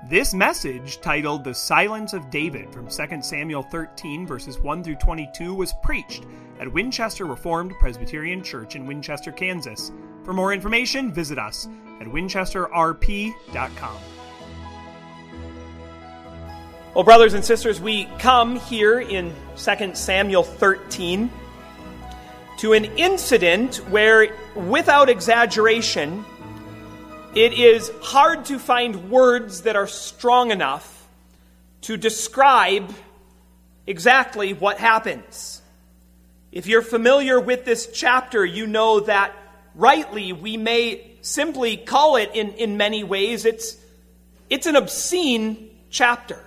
This message, titled The Silence of David from 2 Samuel 13, verses 1 through 22, was preached at Winchester Reformed Presbyterian Church in Winchester, Kansas. For more information, visit us at winchesterrp.com. Well, brothers and sisters, we come here in 2 Samuel 13 to an incident where, without exaggeration, it is hard to find words that are strong enough to describe exactly what happens. If you're familiar with this chapter, you know that rightly we may simply call it in many ways, it's an obscene chapter.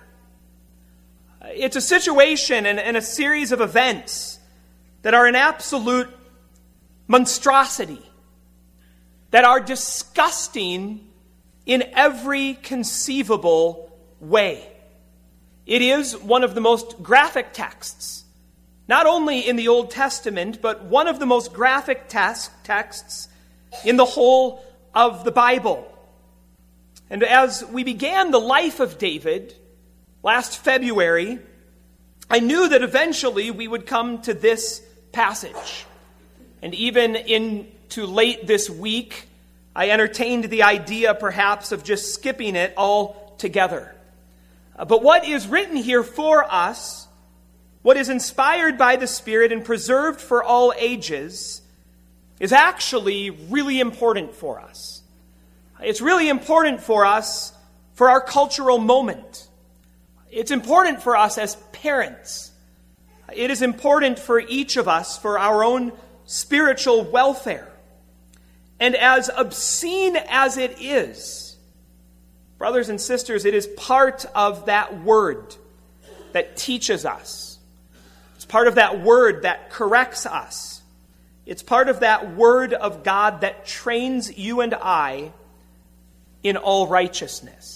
It's a situation and a series of events that are an absolute monstrosity, that are disgusting in every conceivable way. It is one of the most graphic texts, not only in the Old Testament, but one of the most graphic texts in the whole of the Bible. And as we began the life of David last February, I knew that eventually we would come to this passage. And even into late this week, I entertained the idea perhaps of just skipping it all together. But what is written here for us, what is inspired by the Spirit and preserved for all ages, is actually really important for us. It's really important for us for our cultural moment. It's important for us as parents. It is important for each of us for our own spiritual welfare. And as obscene as it is, brothers and sisters, it is part of that word that teaches us. It's part of that word that corrects us. It's part of that word of God that trains you and I in all righteousness.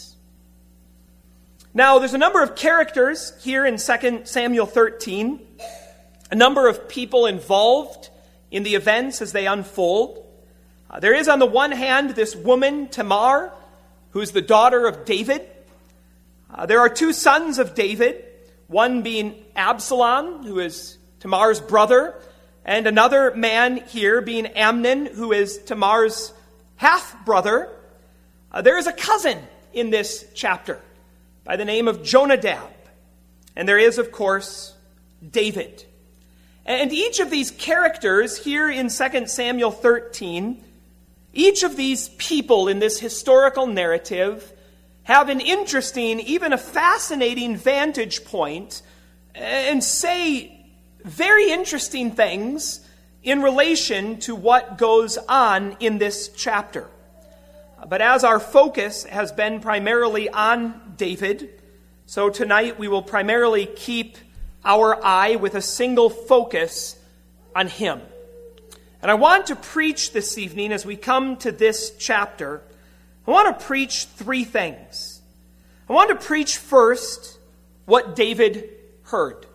Now, there's a number of characters here in 2 Samuel 13, a number of people involved in the events as they unfold. There is, on the one hand, this woman, Tamar, who's the daughter of David. There are two sons of David, one being Absalom, who is Tamar's brother, and another man here being Amnon, who is Tamar's half-brother. There is a cousin in this chapter by the name of Jonadab. And there is, of course, David. And each of these characters here in 2 Samuel 13, each of these people in this historical narrative have an interesting, even a fascinating vantage point and say very interesting things in relation to what goes on in this chapter. But as our focus has been primarily on David, so tonight we will primarily keep our eye with a single focus on him. And I want to preach this evening, as we come to this chapter, I want to preach three things. I want to preach first what David heard.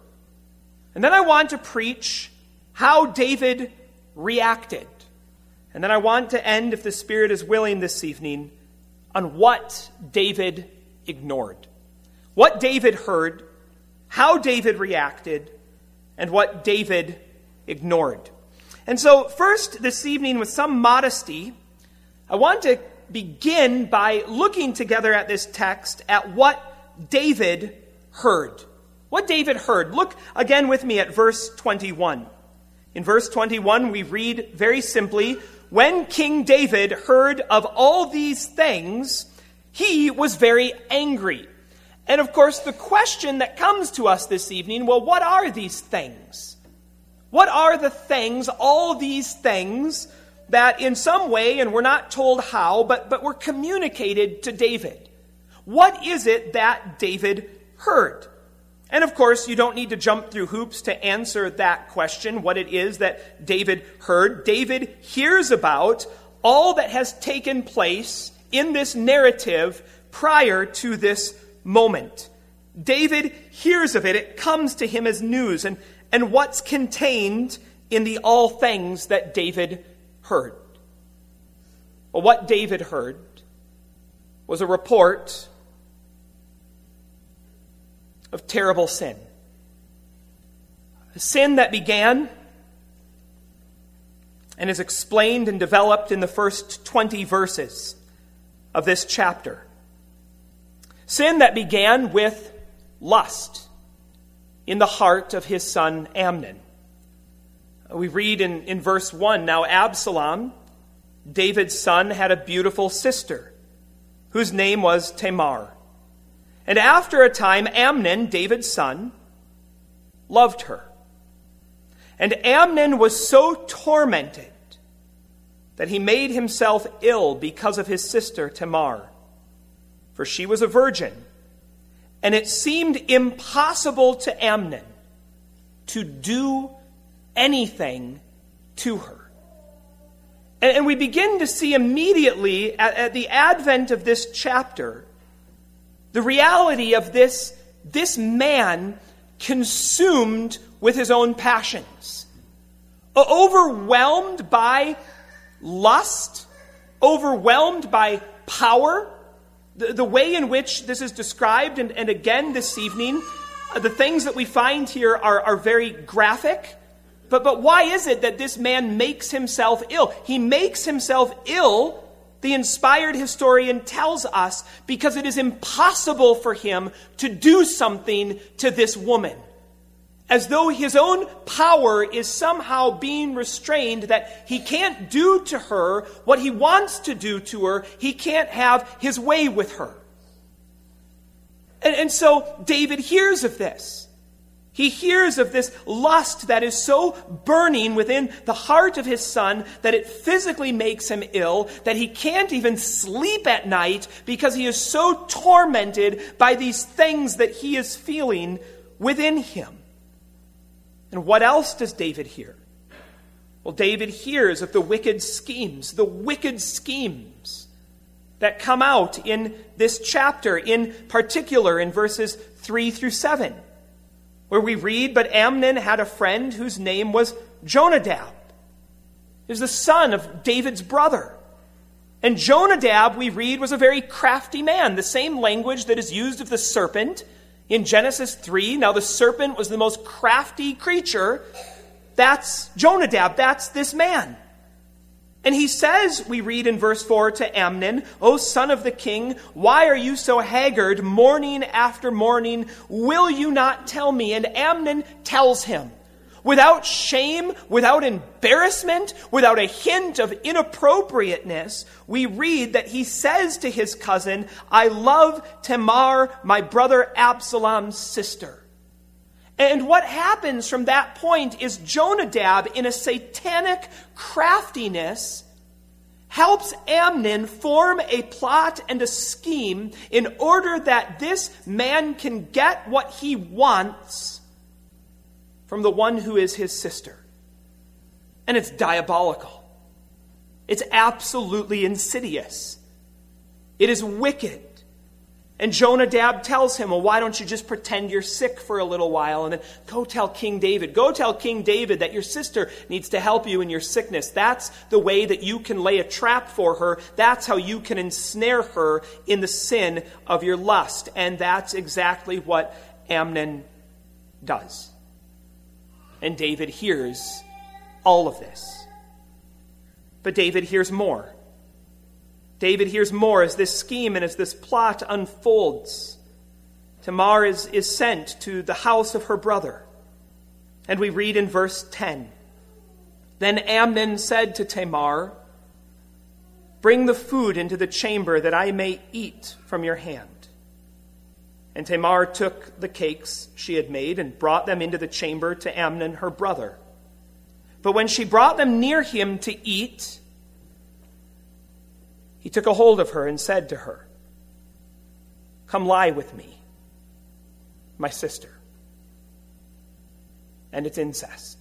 And then I want to preach how David reacted. And then I want to end, if the Spirit is willing this evening, on what David ignored. What David heard, how David reacted, and what David ignored. And so first this evening, with some modesty, I want to begin by looking together at this text at what David heard. What David heard. Look again with me at verse 21. In verse 21, we read very simply, "When King David heard of all these things, he was very angry." And of course, the question that comes to us this evening, well, what are these things? What are the things, all these things, that in some way, and we're not told how, but were communicated to David? What is it that David heard? And of course, you don't need to jump through hoops to answer that question, what it is that David heard. David hears about all that has taken place in this narrative prior to this moment. David hears of it. It comes to him as news. And what's contained in the all things that David heard? Well, what David heard was a report of terrible sin. A sin that began and is explained and developed in the first 20 verses of this chapter. Sin that began with lust in the heart of his son Amnon. We read in verse 1, "Now Absalom, David's son, had a beautiful sister, whose name was Tamar. And after a time, Amnon, David's son, loved her. And Amnon was so tormented that he made himself ill because of his sister Tamar, for she was a virgin. And it seemed impossible to Amnon to do anything to her." And we begin to see immediately at the advent of this chapter the reality of this man consumed with his own passions, overwhelmed by lust, overwhelmed by power. The way in which this is described, and again this evening, the things that we find here are very graphic. But why is it that this man makes himself ill? He makes himself ill, the inspired historian tells us, because it is impossible for him to do something to this woman. As though his own power is somehow being restrained, that he can't do to her what he wants to do to her. He can't have his way with her. And so David hears of this. He hears of this lust that is so burning within the heart of his son that it physically makes him ill, that he can't even sleep at night because he is so tormented by these things that he is feeling within him. And what else does David hear? Well, David hears of the wicked schemes that come out in this chapter, in particular in verses 3 through 7. Where we read, "But Amnon had a friend whose name was Jonadab." He was the son of David's brother. And Jonadab, we read, was a very crafty man. The same language that is used of the serpent in Genesis 3. Now the serpent was the most crafty creature. That's Jonadab. That's this man. And he says, we read in verse 4 to Amnon, "O son of the king, why are you so haggard morning after morning? Will you not tell me?" And Amnon tells him, without shame, without embarrassment, without a hint of inappropriateness. We read that he says to his cousin, "I love Tamar, my brother Absalom's sister." And what happens from that point is Jonadab, in a satanic craftiness, helps Amnon form a plot and a scheme in order that this man can get what he wants from the one who is his sister. And it's diabolical. It's absolutely insidious. It is wicked. And Jonadab tells him, "Well, why don't you just pretend you're sick for a little while and then go tell King David. Go tell King David that your sister needs to help you in your sickness. That's the way that you can lay a trap for her. That's how you can ensnare her in the sin of your lust." And that's exactly what Amnon does. And David hears all of this. But David hears more. David hears more as this scheme and as this plot unfolds. Tamar is sent to the house of her brother. And we read in verse 10, "Then Amnon said to Tamar, 'Bring the food into the chamber that I may eat from your hand.' And Tamar took the cakes she had made and brought them into the chamber to Amnon her brother. But when she brought them near him to eat, he took a hold of her and said to her, 'Come lie with me, my sister.'" And it's incest.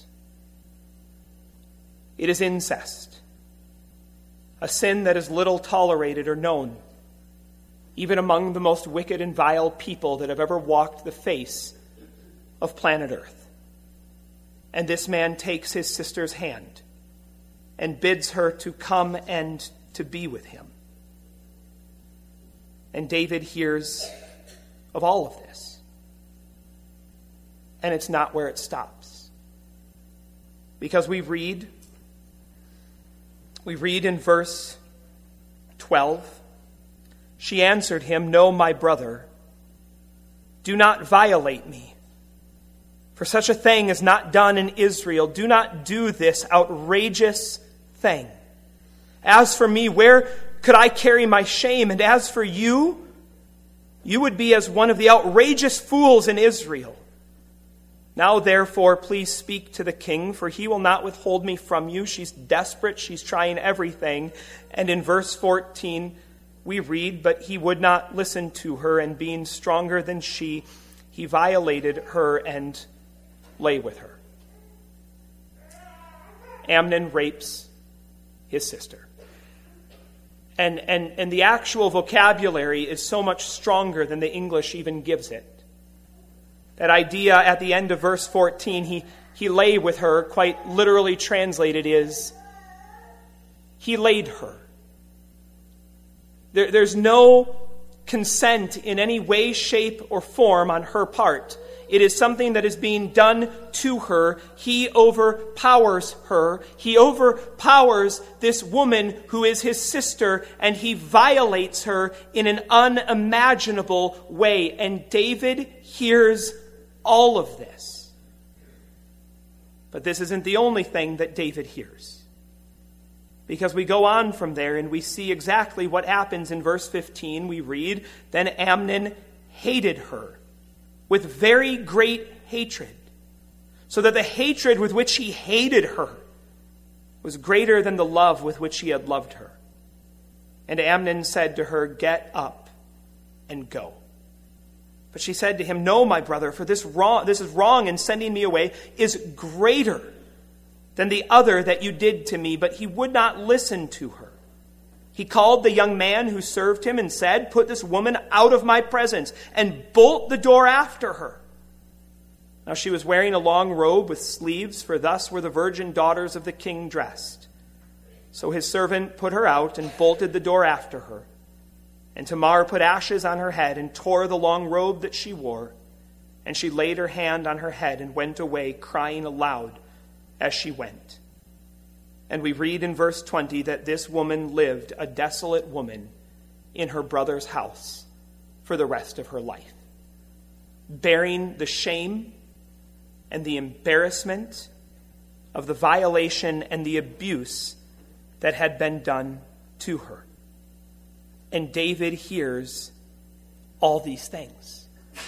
It is incest. A sin that is little tolerated or known, even among the most wicked and vile people that have ever walked the face of planet Earth. And this man takes his sister's hand and bids her to come and to be with him. And David hears of all of this. And it's not where it stops. Because we read in verse 12, she answered him, "No, my brother, do not violate me. For such a thing is not done in Israel. Do not do this outrageous thing. As for me, where could I carry my shame? And as for you, you would be as one of the outrageous fools in Israel. Now, therefore, please speak to the king, for he will not withhold me from you." She's desperate. She's trying everything. And in verse 14, we read, "But he would not listen to her, and being stronger than she, he violated her and lay with her." Amnon rapes his sister. And the actual vocabulary is so much stronger than the English even gives it. That idea at the end of verse 14, he lay with her, quite literally translated is, he laid her. There's no consent in any way, shape, or form on her part. It is something that is being done to her. He overpowers her. He overpowers this woman who is his sister, and he violates her in an unimaginable way. And David hears all of this. But this isn't the only thing that David hears. Because we go on from there and we see exactly what happens in verse 15. We read, "Then Amnon hated her with very great hatred, so that the hatred with which he hated her was greater than the love with which he had loved her. And Amnon said to her, 'Get up and go.' But she said to him, 'No, my brother, for this is wrong, and sending me away is greater than the other that you did to me.' But he would not listen to her. He called the young man who served him and said, 'Put this woman out of my presence and bolt the door after her.' Now she was wearing a long robe with sleeves, for thus were the virgin daughters of the king dressed. So his servant put her out and bolted the door after her. And Tamar put ashes on her head and tore the long robe that she wore. And she laid her hand on her head and went away, crying aloud as she went." And we read in verse 20 that this woman lived a desolate woman in her brother's house for the rest of her life, bearing the shame and the embarrassment of the violation and the abuse that had been done to her. And David hears all these things.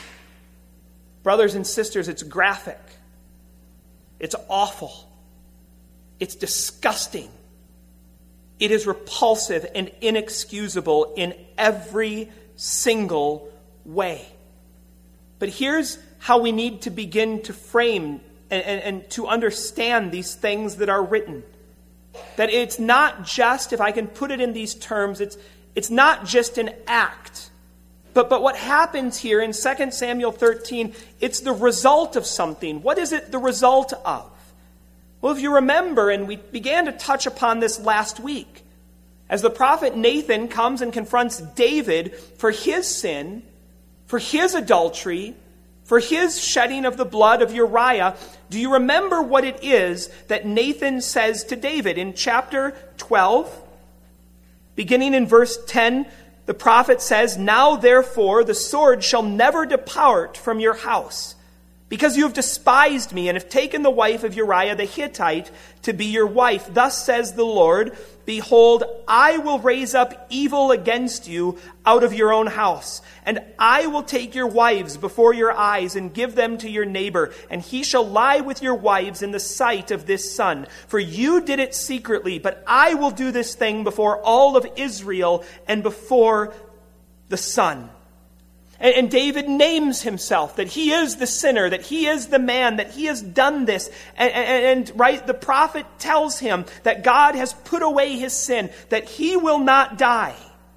Brothers and sisters, it's graphic. It's awful. It's disgusting. It is repulsive and inexcusable in every single way. But here's how we need to begin to frame and to understand these things that are written. That it's not just, if I can put it in these terms, it's not just an act. But what happens here in 2 Samuel 13, it's the result of something. What is it the result of? Well, if you remember, and we began to touch upon this last week, as the prophet Nathan comes and confronts David for his sin, for his adultery, for his shedding of the blood of Uriah, do you remember what it is that Nathan says to David? In chapter 12, beginning in verse 10, the prophet says, "Now therefore the sword shall never depart from your house, because you have despised me and have taken the wife of Uriah the Hittite to be your wife. Thus says the Lord, behold, I will raise up evil against you out of your own house, and I will take your wives before your eyes and give them to your neighbor, and he shall lie with your wives in the sight of this sun. For you did it secretly, but I will do this thing before all of Israel and before the sun." And David names himself, that he is the sinner, that he is the man, that he has done this. And right, the prophet tells him that God has put away his sin, that he will not die.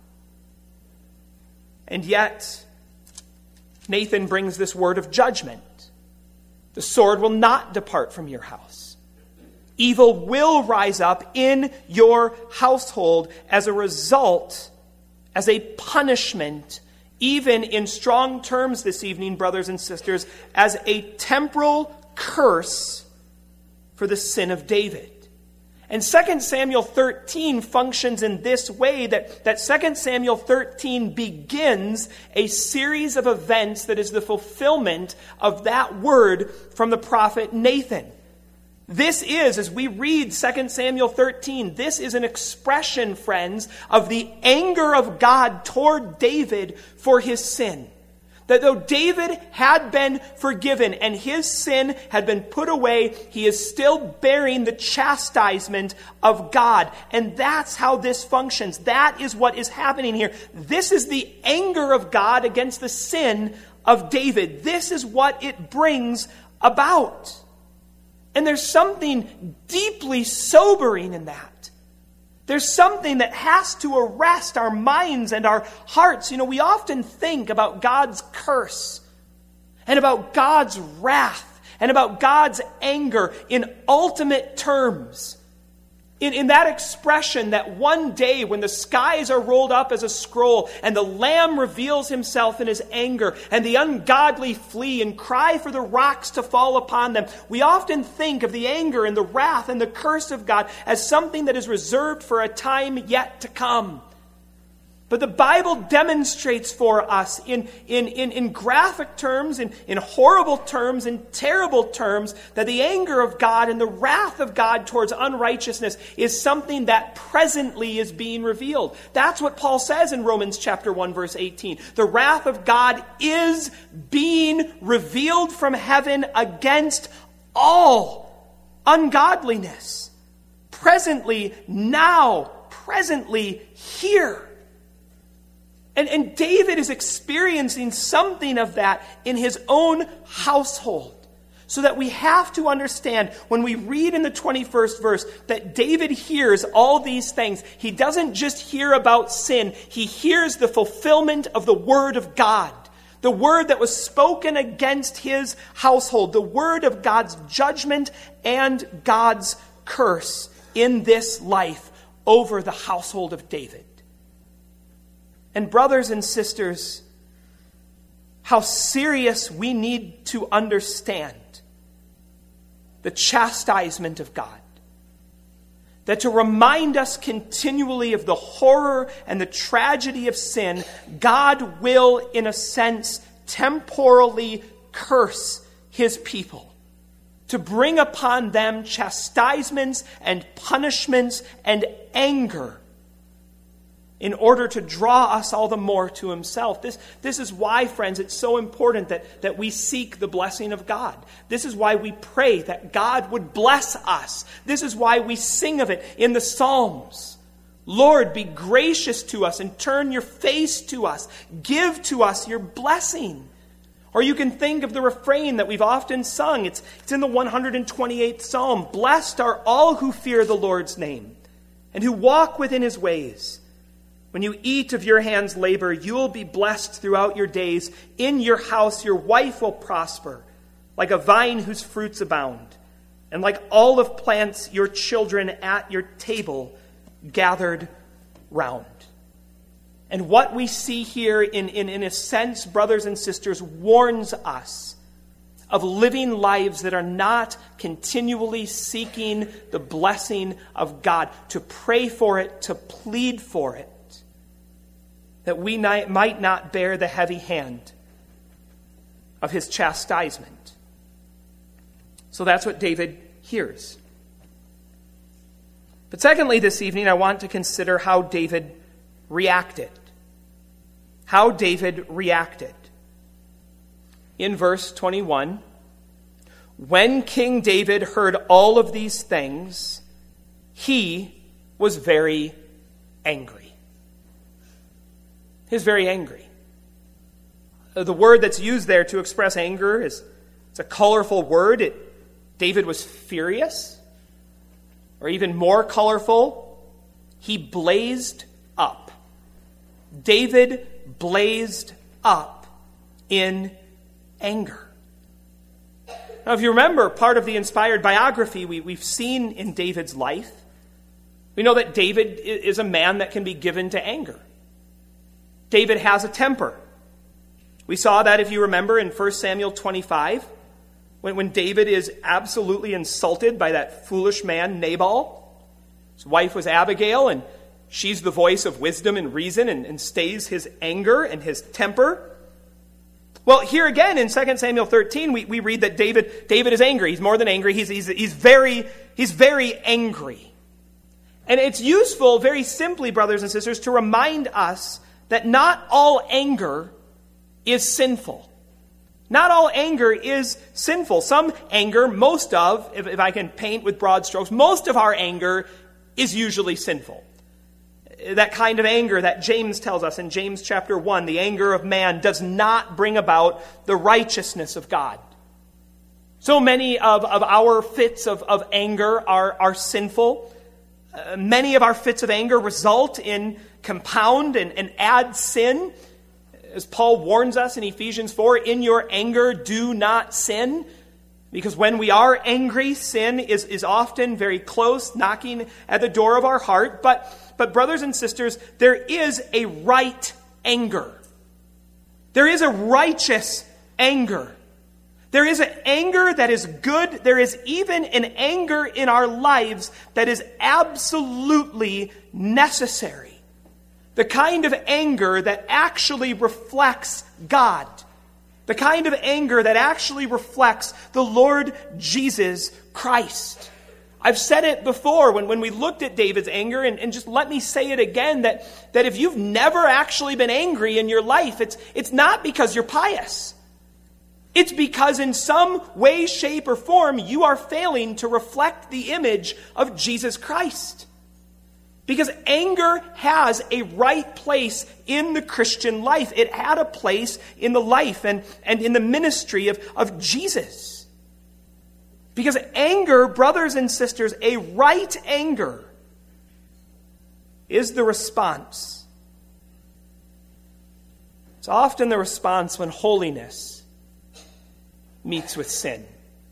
And yet, Nathan brings this word of judgment. The sword will not depart from your house. Evil will rise up in your household as a result, as a punishment even in strong terms this evening, brothers and sisters, as a temporal curse for the sin of David. And 2 Samuel 13 functions in this way, that 2 Samuel 13 begins a series of events that is the fulfillment of that word from the prophet Nathan. This is, as we read 2 Samuel 13, this is an expression, friends, of the anger of God toward David for his sin. That though David had been forgiven and his sin had been put away, he is still bearing the chastisement of God. And that's how this functions. That is what is happening here. This is the anger of God against the sin of David. This is what it brings about. And there's something deeply sobering in that. There's something that has to arrest our minds and our hearts. You know, we often think about God's curse and about God's wrath and about God's anger in ultimate terms. In that expression that one day when the skies are rolled up as a scroll and the Lamb reveals himself in his anger and the ungodly flee and cry for the rocks to fall upon them, we often think of the anger and the wrath and the curse of God as something that is reserved for a time yet to come. But the Bible demonstrates for us in graphic terms, in horrible terms, in terrible terms, that the anger of God and the wrath of God towards unrighteousness is something that presently is being revealed. That's what Paul says in Romans chapter 1, verse 18. The wrath of God is being revealed from heaven against all ungodliness. Presently, now, presently, here. And David is experiencing something of that in his own household. So that we have to understand when we read in the 21st verse that David hears all these things. He doesn't just hear about sin. He hears the fulfillment of the word of God. The word that was spoken against his household. The word of God's judgment and God's curse in this life over the household of David. And brothers and sisters, how serious we need to understand the chastisement of God. That to remind us continually of the horror and the tragedy of sin, God will, in a sense, temporally curse his people. To bring upon them chastisements and punishments and anger in order to draw us all the more to himself. This is why, friends, it's so important that we seek the blessing of God. This is why we pray that God would bless us. This is why we sing of it in the Psalms. Lord, be gracious to us and turn your face to us. Give to us your blessing. Or you can think of the refrain that we've often sung. It's in the 128th Psalm. Blessed are all who fear the Lord's name and who walk within his ways. When you eat of your hand's labor, you will be blessed throughout your days. In your house, your wife will prosper, like a vine whose fruits abound. And like olive plants, your children at your table gathered round. And what we see here, in a sense, brothers and sisters, warns us of living lives that are not continually seeking the blessing of God, to pray for it, to plead for it, that we might not bear the heavy hand of his chastisement. So that's what David hears. But secondly, this evening, I want to consider how David reacted. How David reacted. In verse 21, when King David heard all of these things, he was very angry. He was very angry. The word that's used there to express anger it's a colorful word. David was furious. Or even more colorful, he blazed up. David blazed up in anger. Now, if you remember, part of the inspired biography we've seen in David's life, we know that David is a man that can be given to anger. David has a temper. We saw that, if you remember, in 1 Samuel 25, when David is absolutely insulted by that foolish man, Nabal. His wife was Abigail, and she's the voice of wisdom and reason and stays his anger and his temper. Well, here again in 2 Samuel 13, we read that David is angry. He's more than angry. He's very angry. And it's useful, very simply, brothers and sisters, to remind us that not all anger is sinful. Not all anger is sinful. Some anger, most of, if I can paint with broad strokes, most of our anger is usually sinful. That kind of anger that James tells us in James chapter 1, the anger of man does not bring about the righteousness of God. So many of our fits of anger are sinful. Many of our fits of anger result in compound and add sin. As Paul warns us in Ephesians 4, in your anger do not sin. Because when we are angry, sin is often very close, knocking at the door of our heart. But brothers and sisters, there is a right anger. There is a righteous anger. There is an anger that is good. There is even an anger in our lives that is absolutely necessary. The kind of anger that actually reflects God. The kind of anger that actually reflects the Lord Jesus Christ. I've said it before when we looked at David's anger, and just let me say it again, that if you've never actually been angry in your life, it's not because you're pious. It's because in some way, shape, or form, you are failing to reflect the image of Jesus Christ. Because anger has a right place in the Christian life. It had a place in the life and in the ministry of Jesus. Because anger, brothers and sisters, a right anger is the response. It's often the response when holiness meets with sin.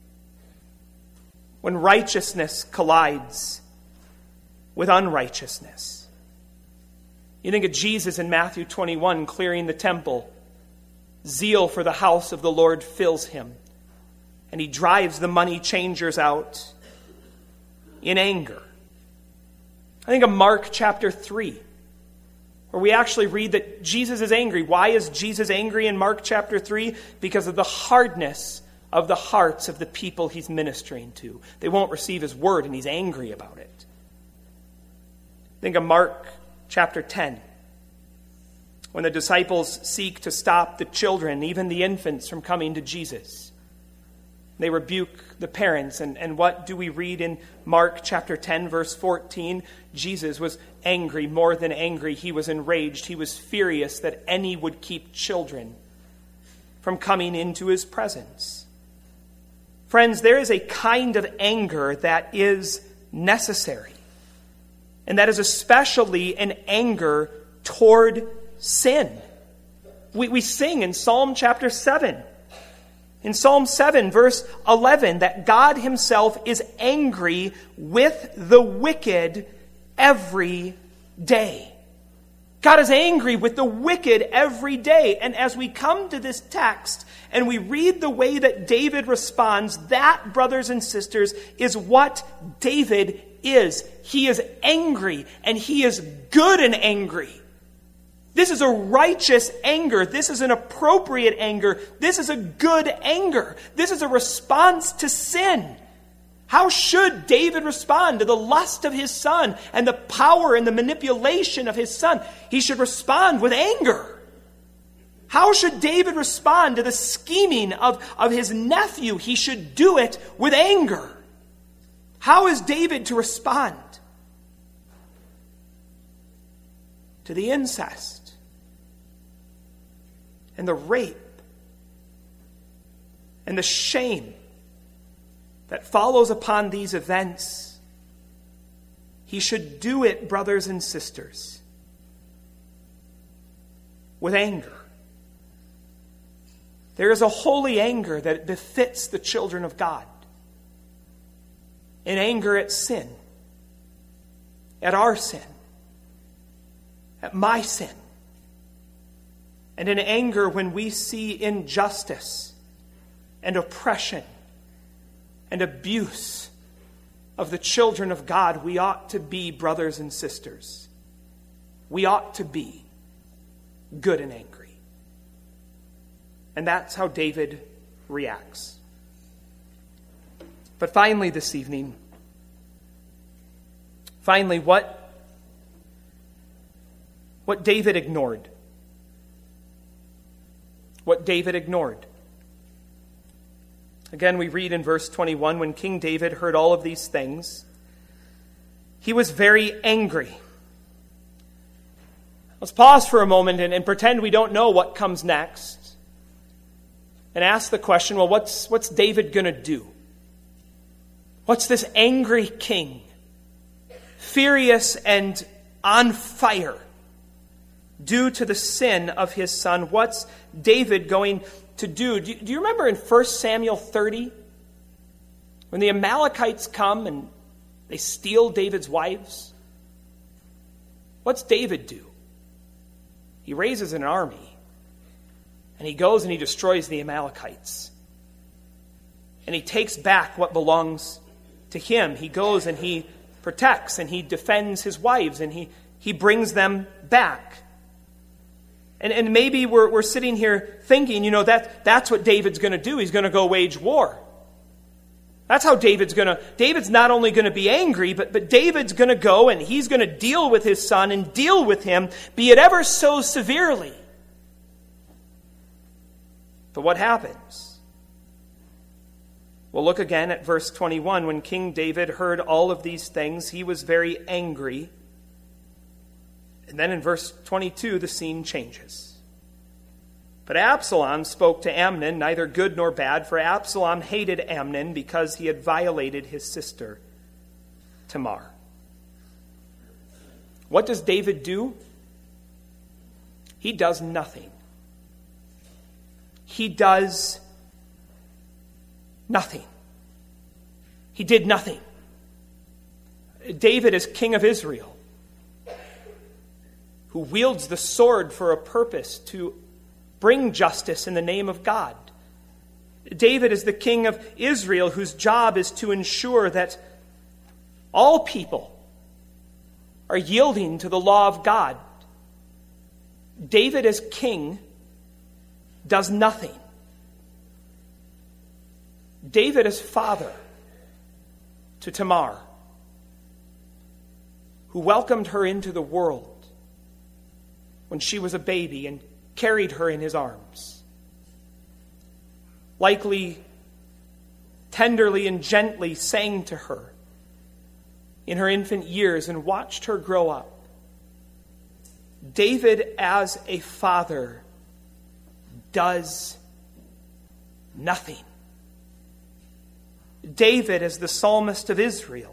When righteousness collides with unrighteousness. You think of Jesus in Matthew 21 clearing the temple. Zeal for the house of the Lord fills him. And he drives the money changers out in anger. I think of Mark chapter 3, where we actually read that Jesus is angry. Why is Jesus angry in Mark chapter 3? Because of the hardness of the hearts of the people he's ministering to. They won't receive his word, and he's angry about it. Think of Mark chapter 10, when the disciples seek to stop the children, even the infants, from coming to Jesus. They rebuke the parents, and what do we read in Mark chapter 10, verse 14? Jesus was angry, more than angry. He was enraged. He was furious that any would keep children from coming into his presence. Friends, there is a kind of anger that is necessary. And that is especially an anger toward sin. We sing in Psalm chapter 7. In Psalm 7, verse 11, that God himself is angry with the wicked every day. God is angry with the wicked every day. And as we come to this text and we read the way that David responds, that, brothers and sisters, is what David is. He is angry, and he is good and angry. This is a righteous anger. This is an appropriate anger. This is a good anger. This is a response to sin. How should David respond to the lust of his son and the power and the manipulation of his son? He should respond with anger. How should David respond to the scheming of his nephew? He should do it with anger. How is David to respond to the incest and the rape and the shame that follows upon these events? He should do it, brothers and sisters, with anger. There is a holy anger that befits the children of God. An anger at sin, at our sin, at my sin, and in anger when we see injustice and oppression and abuse of the children of God, we ought to be brothers and sisters. We ought to be good and angry. And that's how David reacts. But finally this evening, what David ignored. What David ignored. Again, we read in verse 21, when King David heard all of these things, he was very angry. Let's pause for a moment and pretend we don't know what comes next. And ask the question, well, what's David going to do? What's this angry king, furious and on fire, due to the sin of his son? What's David going to do? Do you remember in 1 Samuel 30, when the Amalekites come and they steal David's wives? What's David do? He raises an army, and he goes and he destroys the Amalekites. And he takes back what belongs to him. He goes and he protects and he defends his wives, and he brings them back. And maybe we're sitting here thinking, that's what David's going to do. He's going to go wage war. That's how David's not only going to be angry, but David's going to go and he's going to deal with his son and deal with him, be it ever so severely. But what happens? Well, look again at verse 21. When King David heard all of these things, he was very angry. And then in verse 22, the scene changes. But Absalom spoke to Amnon, neither good nor bad, for Absalom hated Amnon because he had violated his sister Tamar. What does David do? He does nothing. He does nothing. He did nothing. David is king of Israel, who wields the sword for a purpose to bring justice in the name of God. David is the king of Israel, whose job is to ensure that all people are yielding to the law of God. David as king does nothing. David as father to Tamar, who welcomed her into the world when she was a baby and carried her in his arms, likely tenderly and gently sang to her in her infant years and watched her grow up. David as a father does nothing. David as the psalmist of Israel,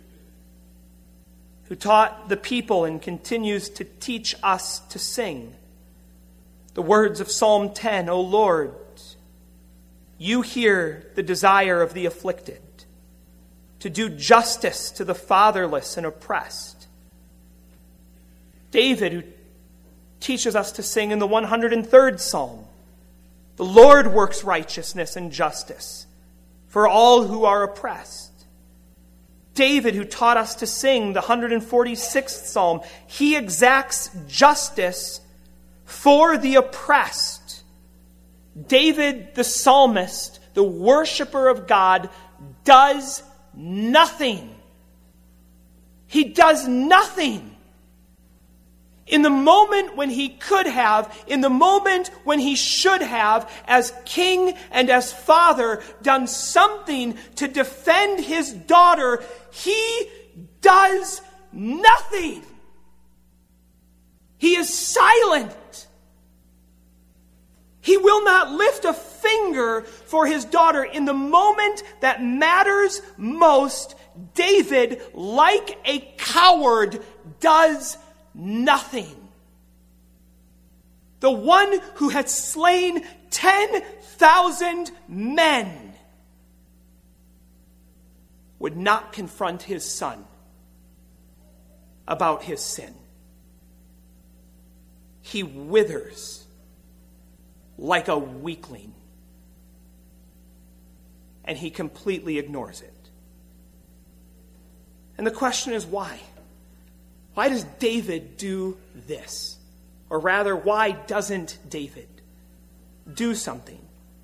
who taught the people and continues to teach us to sing the words of Psalm 10, O Lord, you hear the desire of the afflicted, to do justice to the fatherless and oppressed. David, who teaches us to sing in the 103rd Psalm, the Lord works righteousness and justice for all who are oppressed. David, who taught us to sing the 146th Psalm, he exacts justice for the oppressed. David, the psalmist, the worshiper of God, does nothing. He does nothing. In the moment when he could have, in the moment when he should have, as king and as father, done something to defend his daughter, he does nothing. He is silent. He will not lift a finger for his daughter. In the moment that matters most, David, like a coward, does nothing. The one who had slain 10,000 men would not confront his son about his sin. He withers like a weakling. And he completely ignores it. And the question is why? Why does David do this? Or rather, why doesn't David do something?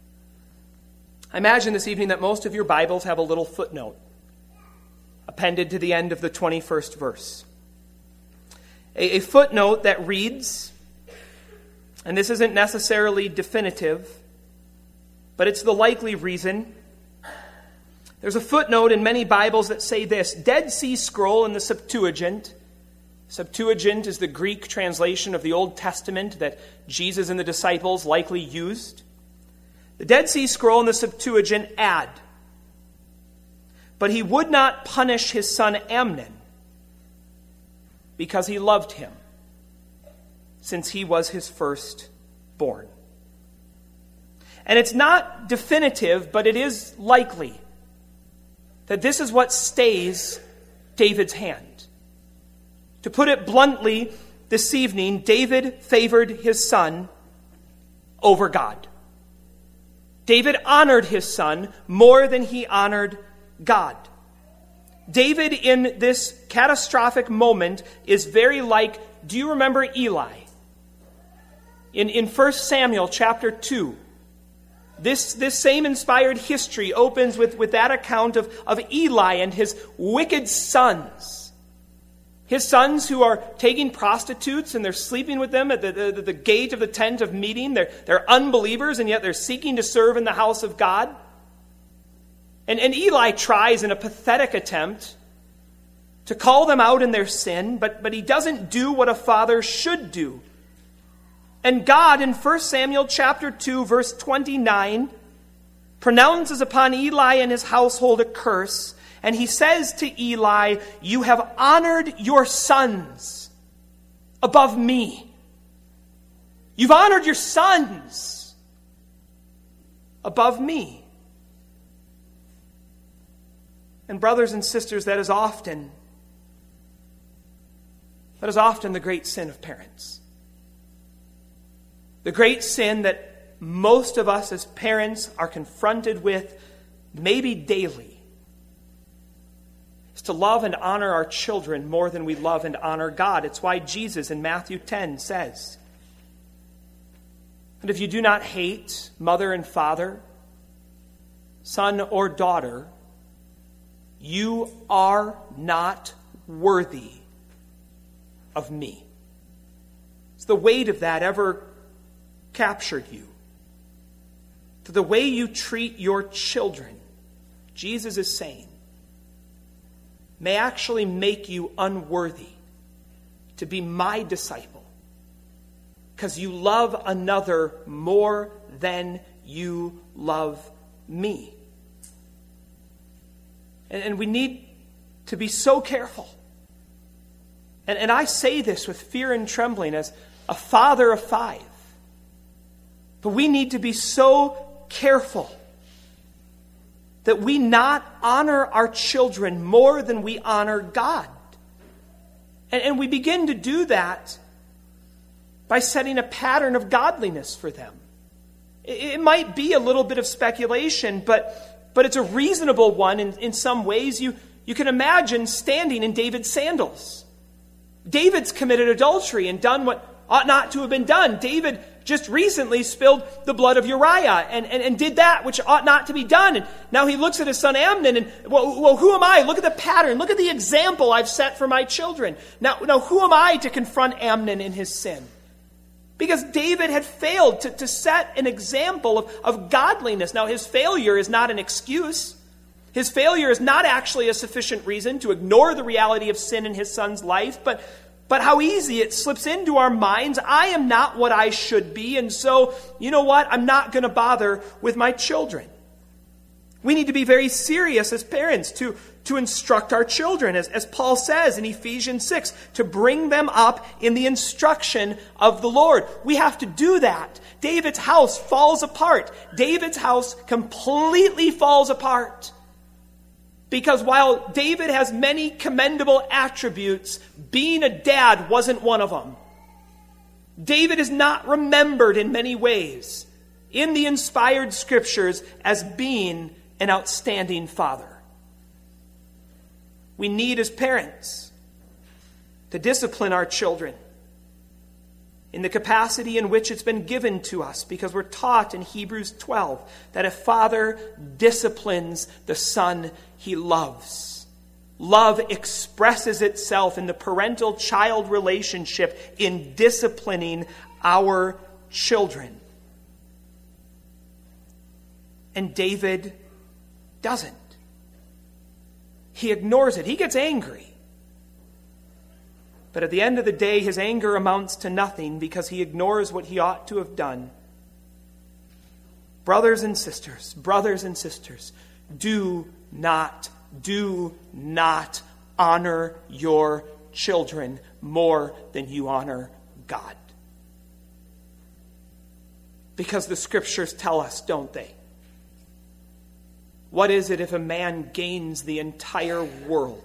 I imagine this evening that most of your Bibles have a little footnote appended to the end of the 21st verse. A footnote that reads, and this isn't necessarily definitive, but it's the likely reason. There's a footnote in many Bibles that say this: Dead Sea Scroll in the Septuagint. Septuagint is the Greek translation of the Old Testament that Jesus and the disciples likely used. The Dead Sea Scroll in the Septuagint add, but he would not punish his son Amnon because he loved him, since he was his firstborn. And it's not definitive, but it is likely that this is what stays David's hand. To put it bluntly, this evening, David favored his son over God. David honored his son more than he honored God. David, in this catastrophic moment, is very like, do you remember Eli? In 1 Samuel chapter 2, this same inspired history opens with that account of Eli and his wicked sons. His sons who are taking prostitutes and they're sleeping with them at the gate of the tent of meeting. They're unbelievers, and yet they're seeking to serve in the house of God. And Eli tries in a pathetic attempt to call them out in their sin, but he doesn't do what a father should do. And God, in 1 Samuel chapter 2, verse 29, pronounces upon Eli and his household a curse. And he says to Eli, "You have honored your sons above me." You've honored your sons above me. And brothers and sisters, that is often the great sin of parents. The great sin that most of us as parents are confronted with, maybe daily, is to love and honor our children more than we love and honor God. It's why Jesus in Matthew 10 says, "And if you do not hate mother and father, son or daughter, you are not worthy of me." Has the weight of that ever captured you? To the way you treat your children, Jesus is saying, may actually make you unworthy to be my disciple, because you love another more than you love me. And we need to be so careful. And I say this with fear and trembling as a father of 5. But we need to be so careful that we not honor our children more than we honor God. And we begin to do that by setting a pattern of godliness for them. It might be a little bit of speculation, but it's a reasonable one in some ways. You can imagine standing in David's sandals. David's committed adultery and done what ought not to have been done. David just recently spilled the blood of Uriah and did that which ought not to be done. And now he looks at his son Amnon and, well, who am I? Look at the pattern. Look at the example I've set for my children. Now who am I to confront Amnon in his sin? Because David had failed to set an example of godliness. Now his failure is not an excuse. His failure is not actually a sufficient reason to ignore the reality of sin in his son's life, but how easy it slips into our minds. I am not what I should be, and so, you know what? I'm not going to bother with my children. We need to be very serious as parents to instruct our children, as Paul says in Ephesians 6, to bring them up in the instruction of the Lord. We have to do that. David's house falls apart. David's house completely falls apart. Because while David has many commendable attributes, being a dad wasn't one of them. David is not remembered in many ways in the inspired scriptures as being an outstanding father. We need, as parents, to discipline our children in the capacity in which it's been given to us, because we're taught in Hebrews 12 that a father disciplines the son he loves. Love expresses itself in the parental-child relationship in disciplining our children. And David doesn't. He ignores it. He gets angry. But at the end of the day, his anger amounts to nothing because he ignores what he ought to have done. Brothers and sisters, do not honor your children more than you honor God. Because the scriptures tell us, don't they? What is it if a man gains the entire world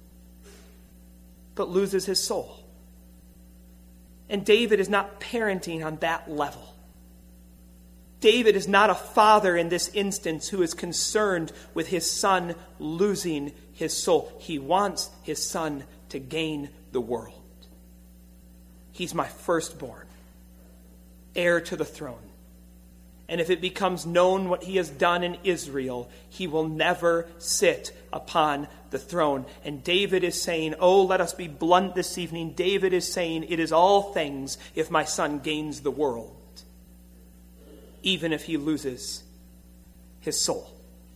but loses his soul? And David is not parenting on that level. David is not a father in this instance who is concerned with his son losing his soul. He wants his son to gain the world. He's my firstborn, heir to the throne. And if it becomes known what he has done in Israel, he will never sit upon the throne. And David is saying, oh, let us be blunt this evening. David is saying, it is all things if my son gains the world, even if he loses his soul.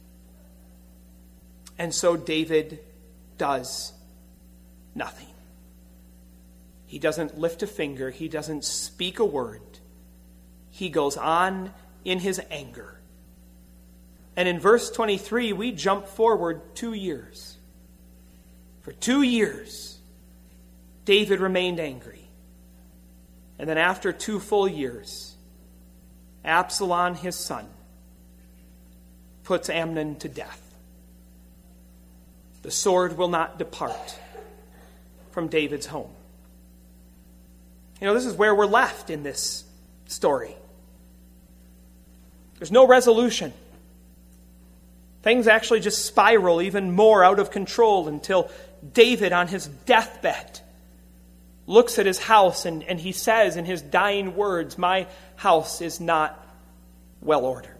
And so David does nothing. He doesn't lift a finger. He doesn't speak a word. He goes on in his anger. And in verse 23, we jump forward 2 years. For 2 years, David remained angry. And then after 2 full years, Absalom, his son, puts Amnon to death. The sword will not depart from David's home. This is where we're left in this story. There's no resolution. Things actually just spiral even more out of control until David, on his deathbed, looks at his house and he says in his dying words, my house is not well ordered.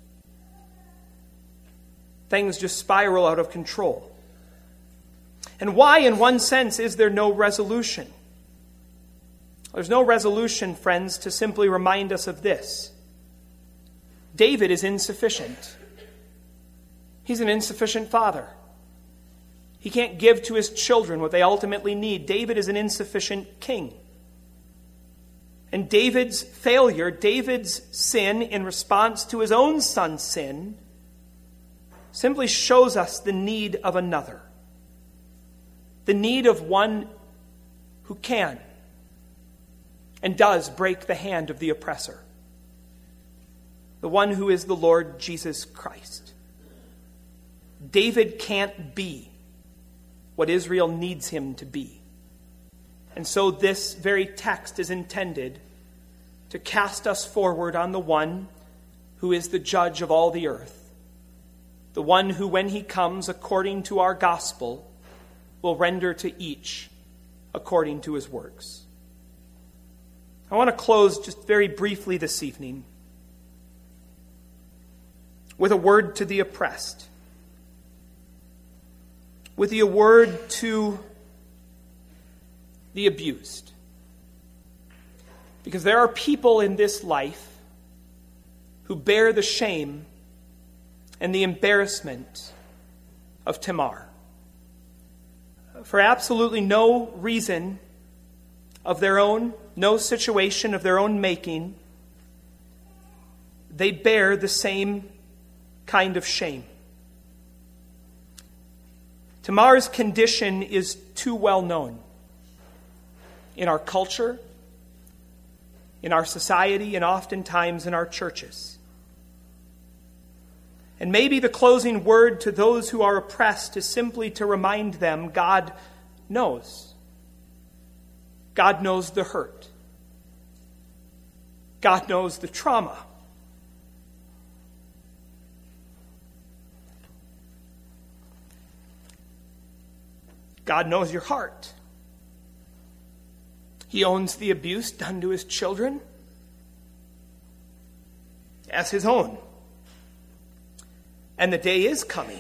Things just spiral out of control. And why, in one sense, is there no resolution? There's no resolution, friends, to simply remind us of this. David is insufficient. He's an insufficient father. He can't give to his children what they ultimately need. David is an insufficient king. And David's failure, David's sin in response to his own son's sin, simply shows us the need of another. The need of one who can and does break the hand of the oppressor. The one who is the Lord Jesus Christ. David can't be what Israel needs him to be. And so this very text is intended to cast us forward on the one who is the judge of all the earth. The one who, when he comes according to our gospel, will render to each according to his works. I want to close just very briefly this evening with a word to the oppressed, with a word to the abused. Because there are people in this life who bear the shame and the embarrassment of Tamar. For absolutely no reason of their own, no situation of their own making, they bear the same kind of shame. Tamar's condition is too well known in our culture, in our society, and oftentimes in our churches. And maybe the closing word to those who are oppressed is simply to remind them God knows. God knows the hurt. God knows the trauma. God knows your heart. He owns the abuse done to his children as his own. And the day is coming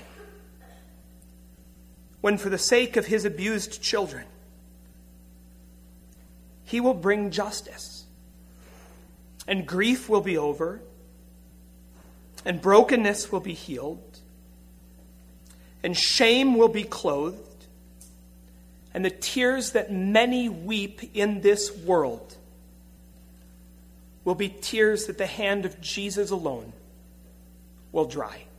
when, for the sake of his abused children, he will bring justice. And grief will be over. And brokenness will be healed. And shame will be clothed. And the tears that many weep in this world will be tears that the hand of Jesus alone will dry.